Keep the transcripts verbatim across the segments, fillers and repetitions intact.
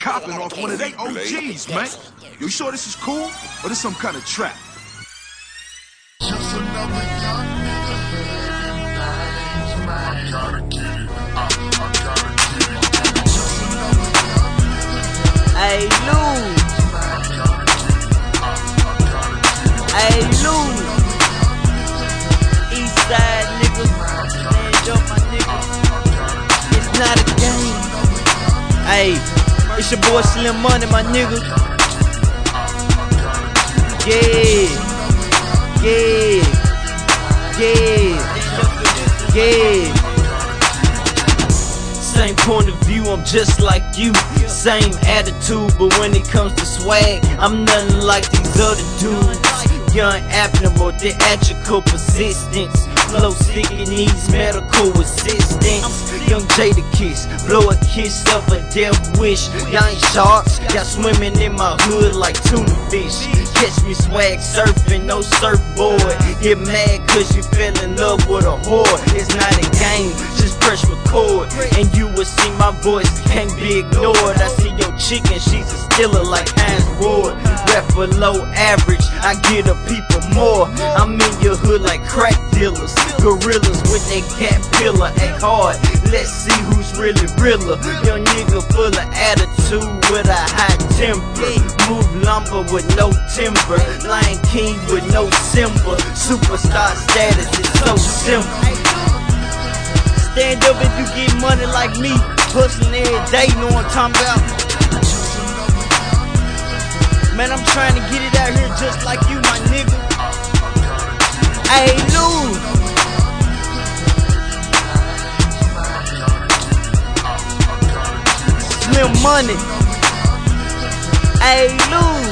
copping off one of they O Gs, man. You sure this is cool? Or this some kind of trap? Just another young nigga living things, man. I gotta get it. I, I gotta get it. Just another young nigga. Hey, Lou. Hey, Lou. Eastside nigga. Stand up, my nigga. It's not a game. Hey, it's your boy Slim Money, my nigga. Yeah. Yeah, yeah, yeah. Same point of view, I'm just like you. Same attitude, but when it comes to swag, I'm nothing like these other dudes. Young abnormal, theatrical persistence. Flow sick and needs medical assistance. Young Jadakiss, blow a kiss of a death wish. Young sharks, got swimming in my hood like tuna fish. Catch me swag surfing, no surfboard. Get mad cause you fell in love with a whore. It's not a game, just press record and you will see my voice can't be ignored. I see your chicken, she's a stiller like Heinz Ward. Rap below average, I get a people more. I'm in your hood like crack dealers, gorillas with that cat pillar. Act hard, let's see who's really realer. Young nigga full of attitude with a high temper. Move lumber with no timber, Lion King with no Simba. Superstar status is so simple. Stand up if you get money like me. Hustling every day, know what I'm talking about. Man, I'm trying to get it out here just like you, my nigga. Hey, Lou. Slim Money. Hey, Lou.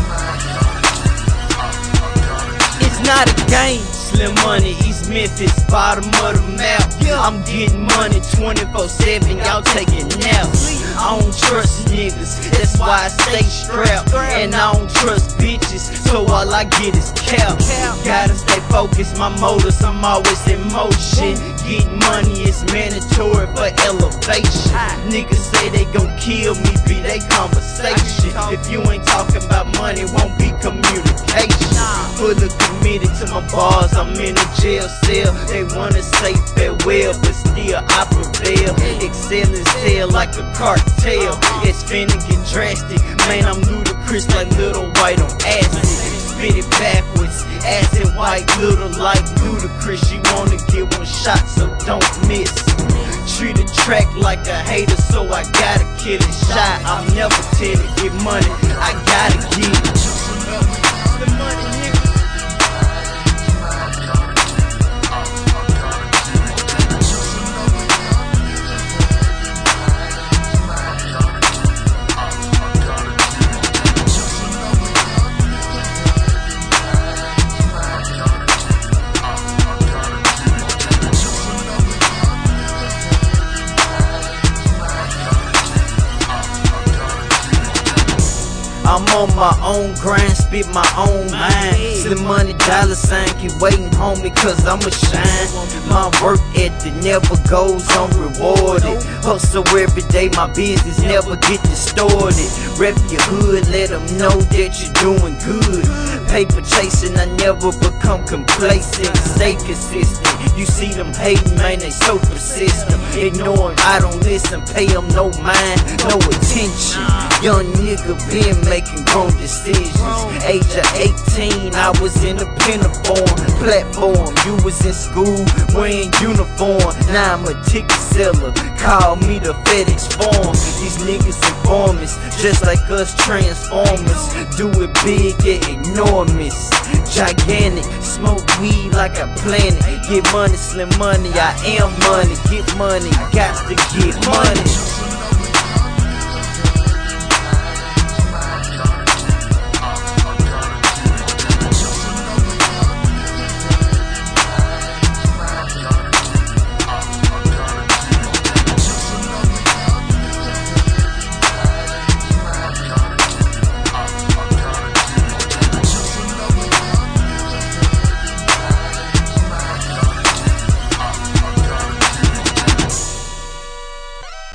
It's not a game. Slim Money, East Memphis, bottom of the map. I'm getting money twenty-four seven, y'all taking naps. I don't trust niggas, that's why I stay strapped. And I don't trust bitches, so all I get is cap. Gotta stay focused, my motors, I'm always in motion. Getting money is mandatory for elevation. Niggas say they gon' kill me, be they conversation. If you ain't talking about money, won't be communication. Fully committed to my bars, I'm in a jail cell. They wanna say farewell, but still I prevail. Excel is hell like a cartel. It's finna get drastic. Man, I'm ludicrous like Little White on acid. Spit it backwards, acid white, little like ludicrous. You wanna get one shot, so don't miss. Treat a track like a hater, so I gotta kill it. Shot, I'm never tell to get money, I gotta get it. The money, nigga. I'm on my own grind, spit my own mind. Slim Money, dollar sign, keep waiting, homie, cause I'ma shine. My work ethic never goes unrewarded. Hustle every day, my business never get distorted. Rep your hood, let them know that you're doing good. Paper chasing, I never become complacent. Stay consistent, you see them hating, man, they so persistent. Ignoring, I don't listen, pay them no mind, no attention. Young nigga been making grown decisions. Age of eighteen, I was in a pinafore platform. You was in school wearing uniform. Now I'm a ticket seller, call me the FedEx form. These niggas informants, just like us transformers. Do it big, get enormous, gigantic. Smoke weed like I plant it. Get money, Slim Money, I am money. Get money, got to get money.